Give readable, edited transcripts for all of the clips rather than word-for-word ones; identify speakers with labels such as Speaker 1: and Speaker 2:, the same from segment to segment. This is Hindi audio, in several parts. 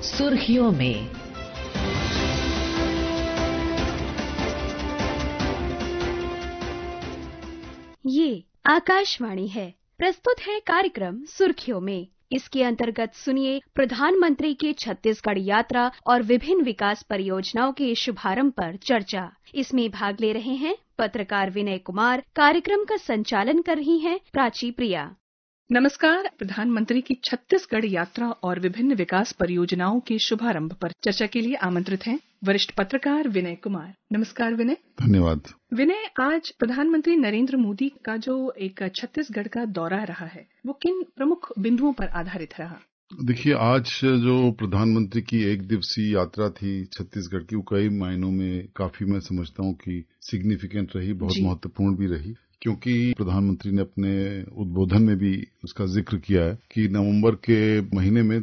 Speaker 1: सुर्खियों में।
Speaker 2: ये आकाशवाणी है। प्रस्तुत है कार्यक्रम सुर्खियों में। इसके अंतर्गत सुनिए प्रधानमंत्री की छत्तीसगढ़ यात्रा और विभिन्न विकास परियोजनाओं के शुभारंभ पर चर्चा। इसमें भाग ले रहे हैं पत्रकार विनय कुमार। कार्यक्रम का संचालन कर रही हैं प्राची प्रिया।
Speaker 3: नमस्कार। प्रधानमंत्री की छत्तीसगढ़ यात्रा और विभिन्न विकास परियोजनाओं के शुभारंभ पर चर्चा के लिए आमंत्रित हैं वरिष्ठ पत्रकार विनय कुमार। नमस्कार विनय।
Speaker 4: धन्यवाद।
Speaker 3: विनय, आज प्रधानमंत्री नरेंद्र मोदी का जो एक छत्तीसगढ़ का दौरा रहा है वो किन प्रमुख बिंदुओं पर आधारित रहा?
Speaker 4: देखिए, आज जो प्रधानमंत्री की एक दिवसीय यात्रा थी छत्तीसगढ़ की, वो कई मायनों में काफी, मैं समझता हूँ कि सिग्निफिकेंट रही, बहुत महत्वपूर्ण भी रही, क्योंकि प्रधानमंत्री ने अपने उद्बोधन में भी उसका जिक्र किया है कि नवंबर के महीने में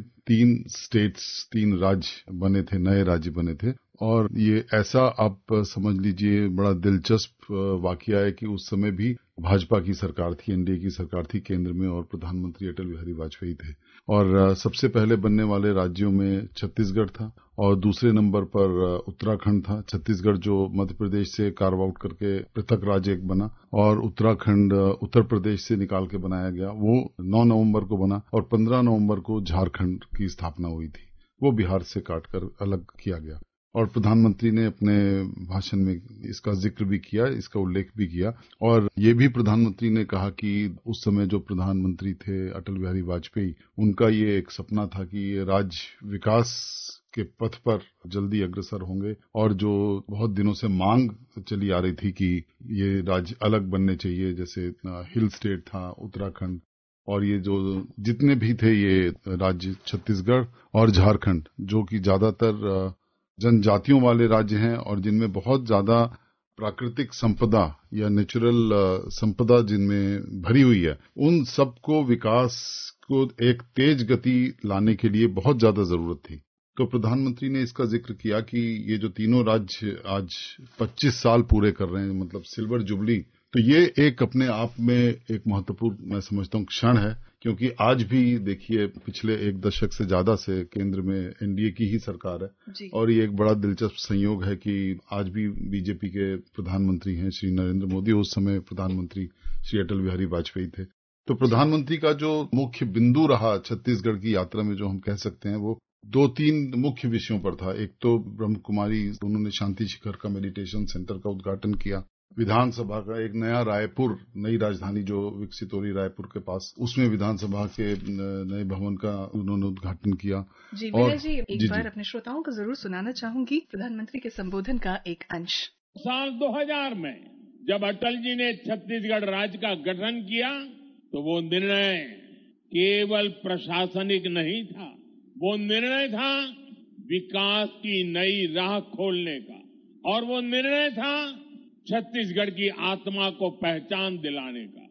Speaker 4: 3 राज्य बने थे, नए राज्य बने थे। और ये ऐसा आप समझ लीजिए बड़ा दिलचस्प वाकया है कि उस समय भी भाजपा की सरकार थी, एनडीए की सरकार थी केंद्र में, और प्रधानमंत्री अटल बिहारी वाजपेयी थे। और सबसे पहले बनने वाले राज्यों में छत्तीसगढ़ था और दूसरे नंबर पर उत्तराखंड था। छत्तीसगढ़ जो मध्य प्रदेश से कार्व आउट करके पृथक राज्य एक बना, और उत्तराखंड उत्तर प्रदेश से निकाल के बनाया गया, वो 9 नवंबर को बना, और 15 नवंबर को झारखंड की स्थापना हुई थी, वो बिहार से काटकर अलग किया गया। और प्रधानमंत्री ने अपने भाषण में इसका जिक्र भी किया, इसका उल्लेख भी किया। और ये भी प्रधानमंत्री ने कहा कि उस समय जो प्रधानमंत्री थे अटल बिहारी वाजपेयी, उनका ये एक सपना था कि ये राज्य विकास के पथ पर जल्दी अग्रसर होंगे, और जो बहुत दिनों से मांग चली आ रही थी कि ये राज्य अलग बनने चाहिए, जैसे हिल स्टेट था उत्तराखंड, और ये जो जितने भी थे ये राज्य छत्तीसगढ़ और झारखंड, जो कि ज्यादातर जनजातियों वाले राज्य हैं और जिनमें बहुत ज्यादा प्राकृतिक संपदा या नेचुरल संपदा जिनमें भरी हुई है, उन सबको विकास को एक तेज गति लाने के लिए बहुत ज्यादा जरूरत थी। तो प्रधानमंत्री ने इसका जिक्र किया कि ये जो तीनों राज्य आज 25 साल पूरे कर रहे हैं, मतलब सिल्वर जुबली, तो ये एक अपने आप में एक महत्वपूर्ण, मैं समझता हूँ, क्षण है। क्योंकि आज भी देखिए पिछले 1 दशक से ज्यादा से केंद्र में एनडीए की ही सरकार है, और ये एक बड़ा दिलचस्प संयोग है कि आज भी बीजेपी के प्रधानमंत्री हैं श्री नरेंद्र मोदी, उस समय प्रधानमंत्री श्री अटल बिहारी वाजपेयी थे। तो प्रधानमंत्री का जो मुख्य बिंदु रहा छत्तीसगढ़ की यात्रा में, जो हम कह सकते हैं, वो 2-3 मुख्य विषयों पर था। एक तो ब्रह्म कुमारी, उन्होंने शांति शिखर का मेडिटेशन सेंटर का उद्घाटन किया। विधानसभा का एक नया रायपुर, नई राजधानी जो विकसित हो रही रायपुर के पास, उसमें विधानसभा के नए भवन का उन्होंने उद्घाटन किया।
Speaker 3: जी विनय जी, एक बार अपने श्रोताओं को जरूर सुनाना चाहूंगी प्रधानमंत्री के संबोधन का एक अंश।
Speaker 5: साल 2000 में जब अटल जी ने छत्तीसगढ़ राज्य का गठन किया, तो वो निर्णय केवल प्रशासनिक नहीं था, वो निर्णय था विकास की नई राह खोलने का, और वो निर्णय था छत्तीसगढ़ की आत्मा को पहचान दिलाने का।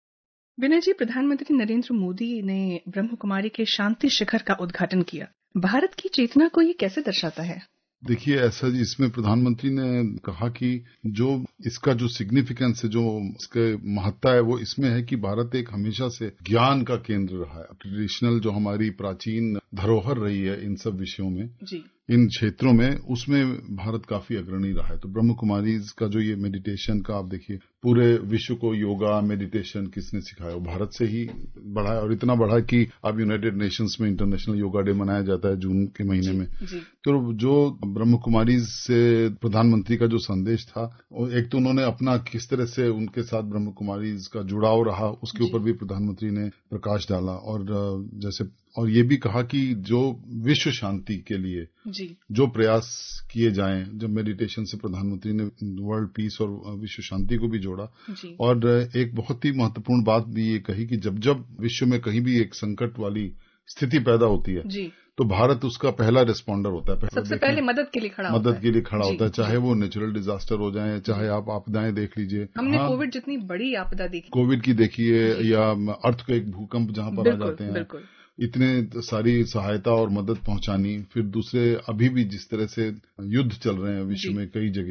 Speaker 3: विनय जी, प्रधानमंत्री नरेंद्र मोदी ने ब्रह्म कुमारी के शांति शिखर का उद्घाटन किया। भारत की चेतना को ये कैसे दर्शाता है?
Speaker 4: देखिए, ऐसा इसमें प्रधानमंत्री ने कहा कि जो इसका जो सिग्निफिकेंस है, जो इसके महत्ता है, वो इसमें है कि भारत एक हमेशा से ज्ञान का केंद्र रहा है। ट्रेडिशनल जो हमारी प्राचीन धरोहर रही है इन सब विषयों में, इन क्षेत्रों में, उसमें भारत काफी अग्रणी रहा है। तो ब्रह्म कुमारी का जो ये मेडिटेशन का, आप देखिए पूरे विश्व को योगा मेडिटेशन किसने सिखाया? वो भारत से ही बढ़ा है, और इतना बढ़ा कि अब यूनाइटेड नेशंस में इंटरनेशनल योगा डे मनाया जाता है जून के महीने में। तो जो ब्रह्म कुमारी से प्रधानमंत्री का जो संदेश था, एक तो उन्होंने अपना किस तरह से उनके साथ ब्रह्म कुमारी का जुड़ाव रहा, उसके ऊपर भी प्रधानमंत्री ने प्रकाश डाला। और ये भी कहा कि जो विश्व शांति के लिए जो प्रयास किए जाएं, जब मेडिटेशन से प्रधानमंत्री ने वर्ल्ड पीस और विश्व शांति को भी जोड़ा। और एक बहुत ही महत्वपूर्ण बात भी ये कही कि जब जब विश्व में कहीं भी एक संकट वाली स्थिति पैदा होती है, तो भारत उसका पहला रिस्पॉन्डर होता है।
Speaker 3: सबसे पहले मदद के लिए खड़ा
Speaker 4: होता है, चाहे वो नेचुरल डिजास्टर हो जाए, चाहे आप आपदाएं देख लीजिए।
Speaker 3: हमने कोविड जितनी बड़ी आपदा देखी,
Speaker 4: कोविड की देखिए, या अर्थक्वेक, भूकंप जहां पर आ जाते हैं, इतने सारी सहायता और मदद पहुंचानी। फिर दूसरे, अभी भी जिस तरह से युद्ध चल रहे हैं विश्व में कई जगह,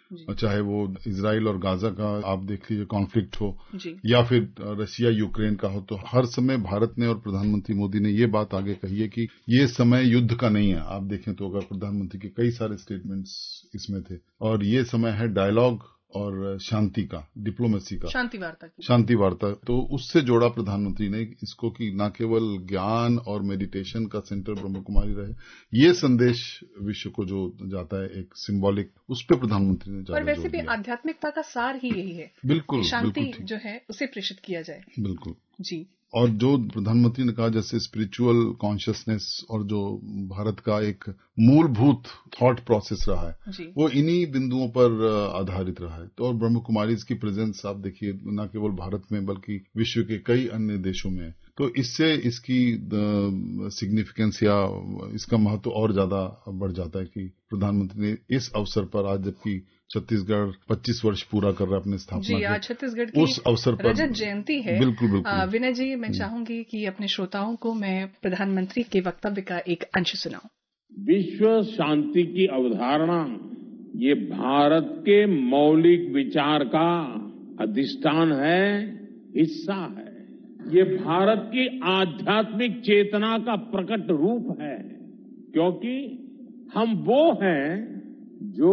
Speaker 4: चाहे वो इजराइल और गाजा का आप देख लीजिए कॉन्फ्लिक्ट हो
Speaker 3: जी।
Speaker 4: या फिर रशिया यूक्रेन का हो, तो हर समय भारत ने और प्रधानमंत्री मोदी ने ये बात आगे कही है कि ये समय युद्ध का नहीं है। आप देखें तो अगर प्रधानमंत्री के कई सारे स्टेटमेंट्स इसमें थे, और ये समय है डायलॉग और शांति का, डिप्लोमेसी का, शांति वार्ता। तो उससे जोड़ा प्रधानमंत्री ने इसको कि न केवल ज्ञान और मेडिटेशन का सेंटर ब्रह्म कुमारी रहे, ये संदेश विश्व को जो जाता है एक सिंबॉलिक, उस पर प्रधानमंत्री ने
Speaker 3: और वैसे भी आध्यात्मिकता का सार ही यही है,
Speaker 4: बिल्कुल
Speaker 3: शांति जो है उसे प्रेषित किया जाए।
Speaker 4: बिल्कुल
Speaker 3: जी।
Speaker 4: और जो प्रधानमंत्री ने कहा जैसे स्पिरिचुअल कॉन्शियसनेस और जो भारत का एक मूलभूत थॉट प्रोसेस रहा है वो इन्हीं बिंदुओं पर आधारित रहा है। तो और ब्रह्म कुमारीज की प्रेजेंस आप देखिए न केवल भारत में बल्कि विश्व के कई अन्य देशों में है। तो इससे इसकी सिग्निफिकेंस या इसका महत्व और ज्यादा बढ़ जाता है कि प्रधानमंत्री ने इस अवसर पर, आज जबकि छत्तीसगढ़ 25 वर्ष पूरा कर रहा है अपने स्थापना
Speaker 3: जी, आज छत्तीसगढ़ की
Speaker 4: उस अवसर पर
Speaker 3: रजत जयंती है।
Speaker 4: बिल्कुल बिल्कुल।
Speaker 3: विनय जी, मैं चाहूंगी कि अपने श्रोताओं को मैं प्रधानमंत्री के वक्तव्य का एक अंश सुनाऊं।
Speaker 5: विश्व शांति की अवधारणा ये भारत के मौलिक विचार का अधिष्ठान है, हिस्सा है। ये भारत की आध्यात्मिक चेतना का प्रकट रूप है, क्योंकि हम वो हैं जो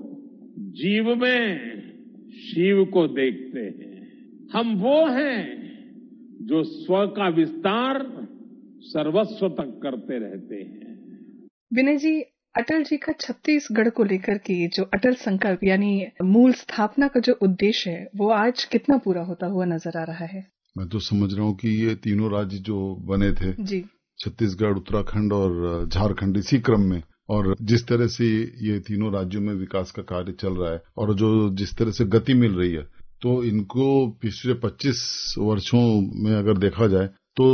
Speaker 5: जीव में शिव को देखते हैं। हम वो हैं जो स्व का विस्तार सर्वस्व तक करते रहते हैं।
Speaker 3: विनय जी, अटल जी का छत्तीसगढ़ को लेकर के जो अटल संकल्प यानी मूल स्थापना का जो उद्देश्य है वो आज कितना पूरा होता हुआ नजर आ रहा है?
Speaker 4: मैं तो समझ रहा हूँ कि ये तीनों राज्य जो बने थे
Speaker 3: जी,
Speaker 4: छत्तीसगढ़, उत्तराखंड और झारखंड, इसी क्रम में, और जिस तरह से ये तीनों राज्यों में विकास का कार्य चल रहा है और जो जिस तरह से गति मिल रही है, तो इनको पिछले 25 वर्षों में अगर देखा जाए तो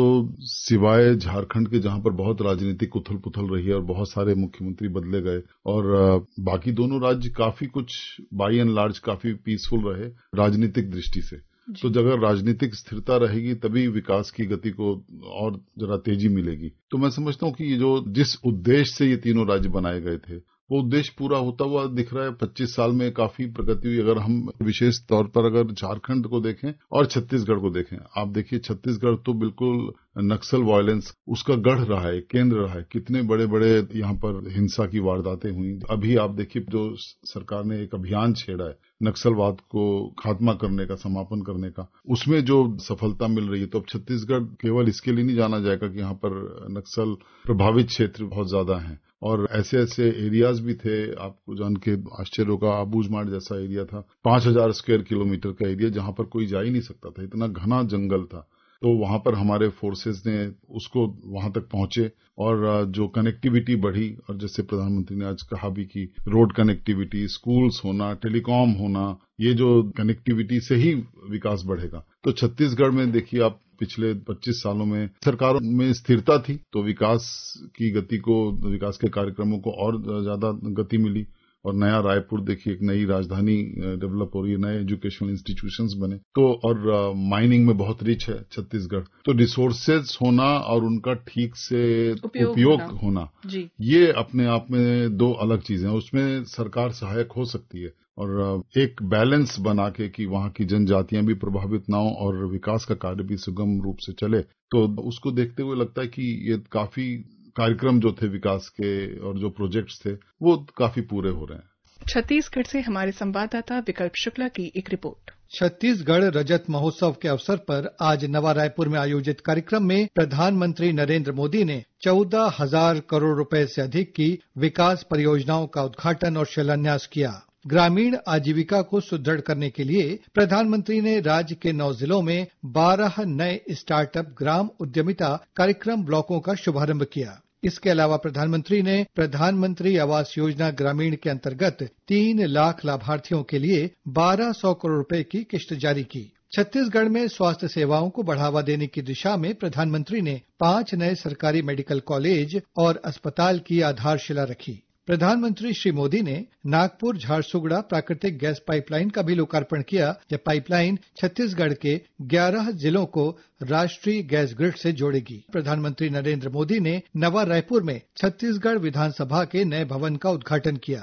Speaker 4: सिवाय झारखंड के जहां पर बहुत राजनीतिक उथल पुथल रही है और बहुत सारे मुख्यमंत्री बदले गए, और बाकी दोनों राज्य काफी कुछ बाई एंड लार्ज काफी पीसफुल रहे राजनीतिक दृष्टि से। तो अगर राजनीतिक स्थिरता रहेगी तभी विकास की गति को और जरा तेजी मिलेगी। तो मैं समझता हूँ कि ये जो जिस उद्देश्य से ये तीनों राज्य बनाए गए थे वो उद्देश्य पूरा होता हुआ दिख रहा है। 25 साल में काफी प्रगति हुई। अगर हम विशेष तौर पर अगर झारखंड को देखें और छत्तीसगढ़ को देखें, आप देखिए छत्तीसगढ़ तो बिल्कुल नक्सल वायलेंस उसका गढ़ रहा है, केंद्र रहा है। कितने बड़े बड़े यहाँ पर हिंसा की वारदातें हुई। अभी आप देखिए जो सरकार ने एक अभियान छेड़ा है नक्सलवाद को खात्मा करने का, समापन करने का, उसमें जो सफलता मिल रही है, तो अब छत्तीसगढ़ केवल इसके लिए नहीं जाना जाएगा कि यहाँ पर नक्सल प्रभावित क्षेत्र बहुत ज्यादा हैं, और ऐसे ऐसे एरियाज भी थे। आपको जान के आश्चर्य होगा, आबूझमाड़ जैसा एरिया था, 5000 स्क्वायर किलोमीटर का एरिया जहां पर कोई जा ही नहीं सकता था, इतना घना जंगल था। तो वहां पर हमारे फोर्सेस ने उसको वहां तक पहुंचे और जो कनेक्टिविटी बढ़ी, और जैसे प्रधानमंत्री ने आज कहा भी कि रोड कनेक्टिविटी, स्कूल्स होना, टेलीकॉम होना, ये जो कनेक्टिविटी से ही विकास बढ़ेगा। तो छत्तीसगढ़ में देखिए आप पिछले 25 सालों में सरकारों में स्थिरता थी तो विकास की गति को, विकास के कार्यक्रमों को और ज्यादा गति मिली। और नया रायपुर देखिए, एक नई राजधानी डेवलप हो रही है, नए एजुकेशनल इंस्टीट्यूशंस बने। तो और माइनिंग में बहुत रिच है छत्तीसगढ़, तो रिसोर्सेज होना और उनका ठीक से उपयोग होना जी, ये अपने आप में दो अलग चीजें हैं। उसमें सरकार सहायक हो सकती है और एक बैलेंस बना के कि वहां की जनजातियां भी प्रभावित ना हो और विकास का कार्य भी सुगम रूप से चले। तो उसको देखते हुए लगता है कि ये काफी कार्यक्रम जो थे विकास के और जो प्रोजेक्ट्स थे वो काफी पूरे हो रहे हैं।
Speaker 3: छत्तीसगढ़ से हमारे संवाददाता विकल्प शुक्ला की एक रिपोर्ट।
Speaker 1: छत्तीसगढ़ रजत महोत्सव के अवसर पर आज नवा रायपुर में आयोजित कार्यक्रम में प्रधानमंत्री नरेंद्र मोदी ने 14,000 करोड़ रुपए से अधिक की विकास परियोजनाओं का उद्घाटन और शिलान्यास किया। ग्रामीण आजीविका को सुदृढ़ करने के लिए प्रधानमंत्री ने राज्य के 9 जिलों में 12 नए स्टार्टअप ग्राम उद्यमिता कार्यक्रम ब्लॉकों का शुभारंभ किया। इसके अलावा प्रधानमंत्री ने प्रधानमंत्री आवास योजना ग्रामीण के अंतर्गत 3 लाख लाभार्थियों के लिए 1200 करोड़ रुपए की किस्त जारी की। छत्तीसगढ़ में स्वास्थ्य सेवाओं को बढ़ावा देने की दिशा में प्रधानमंत्री ने 5 नए सरकारी मेडिकल कॉलेज और अस्पताल की आधारशिला रखी। प्रधानमंत्री श्री मोदी ने नागपुर झारसुगड़ा प्राकृतिक गैस पाइपलाइन का भी लोकार्पण किया। यह पाइपलाइन छत्तीसगढ़ के 11 जिलों को राष्ट्रीय गैस ग्रिड से जोड़ेगी। प्रधानमंत्री नरेंद्र मोदी ने नवा रायपुर में छत्तीसगढ़ विधानसभा के नए भवन का उद्घाटन किया।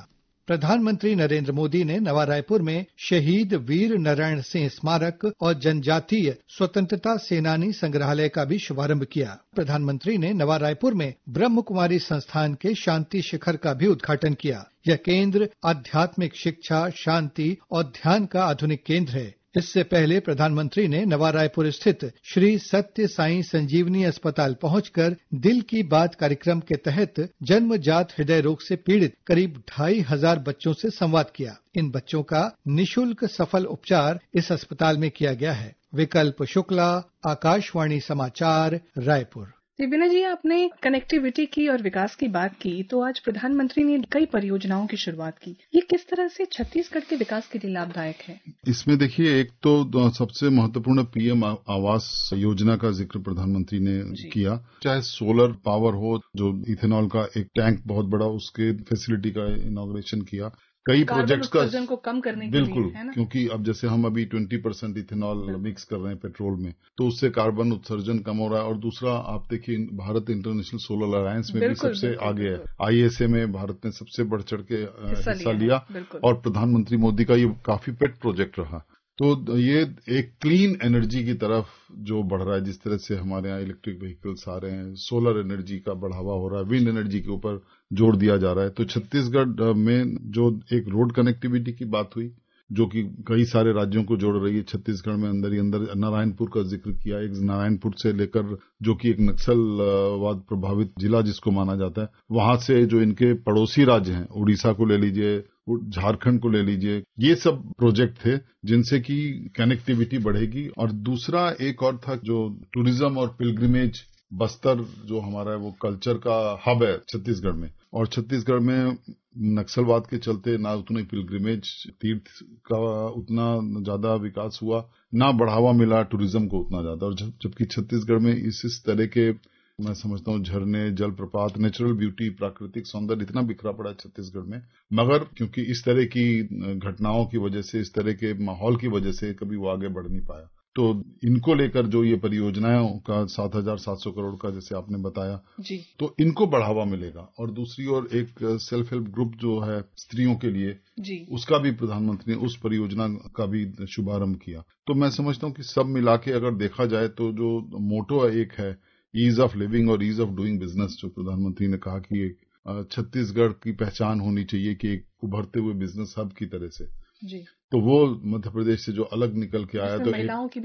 Speaker 1: प्रधानमंत्री नरेंद्र मोदी ने नवा रायपुर में शहीद वीर नारायण सिंह स्मारक और जनजातीय स्वतंत्रता सेनानी संग्रहालय का भी शुभारंभ किया। प्रधानमंत्री ने नवा रायपुर में ब्रह्म कुमारी संस्थान के शांति शिखर का भी उद्घाटन किया। यह केंद्र आध्यात्मिक शिक्षा, शांति और ध्यान का आधुनिक केंद्र है। इससे पहले प्रधानमंत्री ने नवा रायपुर स्थित श्री सत्य साई संजीवनी अस्पताल पहुंचकर दिल की बात कार्यक्रम के तहत जन्मजात हृदय रोग से पीड़ित करीब 2500 बच्चों से संवाद किया। इन बच्चों का निशुल्क सफल उपचार इस अस्पताल में किया गया है। विकल्प शुक्ला, आकाशवाणी समाचार, रायपुर।
Speaker 3: विनय जी, आपने कनेक्टिविटी की और विकास की बात की, तो आज प्रधानमंत्री ने कई परियोजनाओं की शुरुआत की। ये किस तरह से छत्तीसगढ़ के विकास के लिए लाभदायक है?
Speaker 4: इसमें देखिए, एक तो सबसे महत्वपूर्ण पीएम आवास योजना का जिक्र प्रधानमंत्री ने किया। चाहे सोलर पावर हो, जो इथेनॉल का एक टैंक बहुत बड़ा, उसके फैसिलिटी का इनॉग्रेशन किया। कई प्रोजेक्ट्स का
Speaker 3: उत्सर्जन को कम करने के
Speaker 4: बिल्कुल
Speaker 3: लिए, है ना?
Speaker 4: क्योंकि अब जैसे हम अभी 20% इथेनॉल मिक्स कर रहे हैं पेट्रोल में, तो उससे कार्बन उत्सर्जन कम हो रहा है। और दूसरा, आप देखिए, भारत इंटरनेशनल सोलर अलायंस में भी सबसे आगे है। आईएसए में भारत ने सबसे बढ़ चढ़ के हिस्सा लिया और प्रधानमंत्री मोदी का ये काफी पेट प्रोजेक्ट रहा। तो ये एक क्लीन एनर्जी की तरफ जो बढ़ रहा है, जिस तरह से हमारे यहाँ इलेक्ट्रिक व्हीकल्स आ रहे हैं, सोलर एनर्जी का बढ़ावा हो रहा है, विंड एनर्जी के ऊपर जोर दिया जा रहा है। तो छत्तीसगढ़ में जो एक रोड कनेक्टिविटी की बात हुई, जो कि कई सारे राज्यों को जोड़ रही है, छत्तीसगढ़ में अंदर ही अंदर नारायणपुर का जिक्र किया। एक नारायणपुर से लेकर, जो कि एक नक्सलवाद प्रभावित जिला जिसको माना जाता है, वहां से जो इनके पड़ोसी राज्य हैं, उड़ीसा को ले लीजिए, झारखंड को ले लीजिए, ये सब प्रोजेक्ट थे जिनसे कि कनेक्टिविटी बढ़ेगी। और दूसरा एक और था, जो टूरिज्म और पिलग्रिमेज, बस्तर जो हमारा है वो कल्चर का हब है छत्तीसगढ़ में। और छत्तीसगढ़ में नक्सलवाद के चलते ना उतने पिलग्रिमेज तीर्थ का उतना ज्यादा विकास हुआ, ना बढ़ावा मिला टूरिज्म को उतना ज्यादा। और जबकि छत्तीसगढ़ में इस तरह के, मैं समझता हूँ, झरने, जलप्रपात, नेचुरल ब्यूटी, प्राकृतिक सौंदर्य इतना बिखरा पड़ा है छत्तीसगढ़ में, मगर क्योंकि इस तरह की घटनाओं की वजह से, इस तरह के माहौल की वजह से कभी वो आगे बढ़ नहीं पाया। तो इनको लेकर जो ये परियोजनाओं का 7,700 करोड़ का जैसे आपने बताया
Speaker 3: जी,
Speaker 4: तो इनको बढ़ावा मिलेगा। और दूसरी ओर एक सेल्फ हेल्प ग्रुप जो है स्त्रियों के लिए
Speaker 3: जी,
Speaker 4: उसका भी प्रधानमंत्री ने उस परियोजना का भी शुभारंभ किया। तो मैं समझता हूँ कि सब मिला के अगर देखा जाए तो जो मोटो एक है, ईज ऑफ लिविंग और ईज ऑफ डूइंग बिजनेस, जो प्रधानमंत्री ने कहा कि एक छत्तीसगढ़ की पहचान होनी चाहिए कि एक उभरते हुए बिजनेस हब की तरह से
Speaker 3: जी,
Speaker 4: तो वो मध्य प्रदेश से जो अलग निकल के आया, तो
Speaker 3: महिलाओं की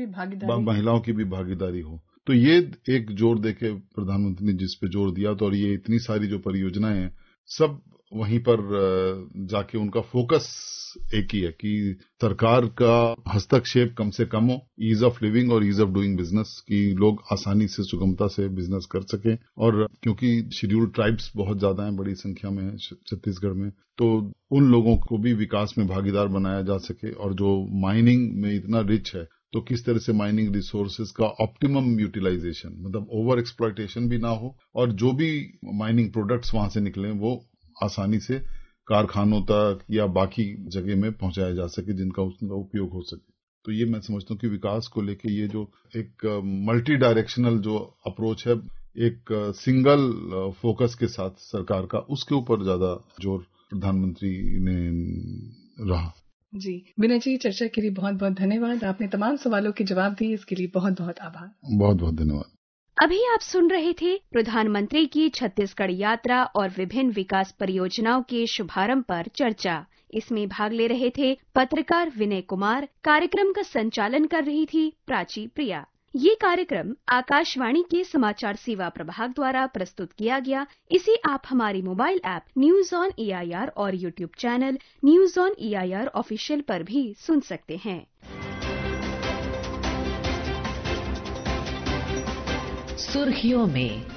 Speaker 3: भी भागीदारी
Speaker 4: हो, तो ये एक जोर देके प्रधानमंत्री ने जिस पे जोर दिया। तो और ये इतनी सारी जो परियोजनाएं हैं, सब वहीं पर जाके उनका फोकस एक ही है कि सरकार का हस्तक्षेप कम से कम हो, ईज ऑफ लिविंग और ईज ऑफ डूइंग बिजनेस, की लोग आसानी से, सुगमता से बिजनेस कर सकें। और क्योंकि शेड्यूल्ड ट्राइब्स बहुत ज्यादा हैं, बड़ी संख्या में है छत्तीसगढ़ में, तो उन लोगों को भी विकास में भागीदार बनाया जा सके। और जो माइनिंग में इतना रिच है, तो किस तरह से माइनिंग रिसोर्सेज का ऑप्टिमम यूटिलाइजेशन, मतलब ओवर एक्सप्लॉयटेशन भी ना हो, और जो भी माइनिंग प्रोडक्ट्स वहां से निकले वो आसानी से कारखानों तक या बाकी जगह में पहुंचाया जा सके, जिनका उसका उपयोग हो सके। तो ये मैं समझता हूँ कि विकास को लेके ये जो एक मल्टी डायरेक्शनल जो अप्रोच है, एक सिंगल फोकस के साथ सरकार का, उसके ऊपर ज्यादा जोर प्रधानमंत्री ने रहा।
Speaker 3: जी, विनय जी, चर्चा के लिए बहुत बहुत धन्यवाद। आपने तमाम सवालों के जवाब दिए, इसके लिए बहुत बहुत आभार।
Speaker 4: बहुत बहुत धन्यवाद।
Speaker 2: अभी आप सुन रहे थे प्रधानमंत्री की छत्तीसगढ़ यात्रा और विभिन्न विकास परियोजनाओं के शुभारंभ पर चर्चा। इसमें भाग ले रहे थे पत्रकार विनय कुमार। कार्यक्रम का संचालन कर रही थी प्राची प्रिया। ये कार्यक्रम आकाशवाणी के समाचार सेवा प्रभाग द्वारा प्रस्तुत किया गया। इसे आप हमारी mobile app news on EIR और YouTube channel news on EIR official पर भी सुन सकते हैं।
Speaker 6: सुर्खियों में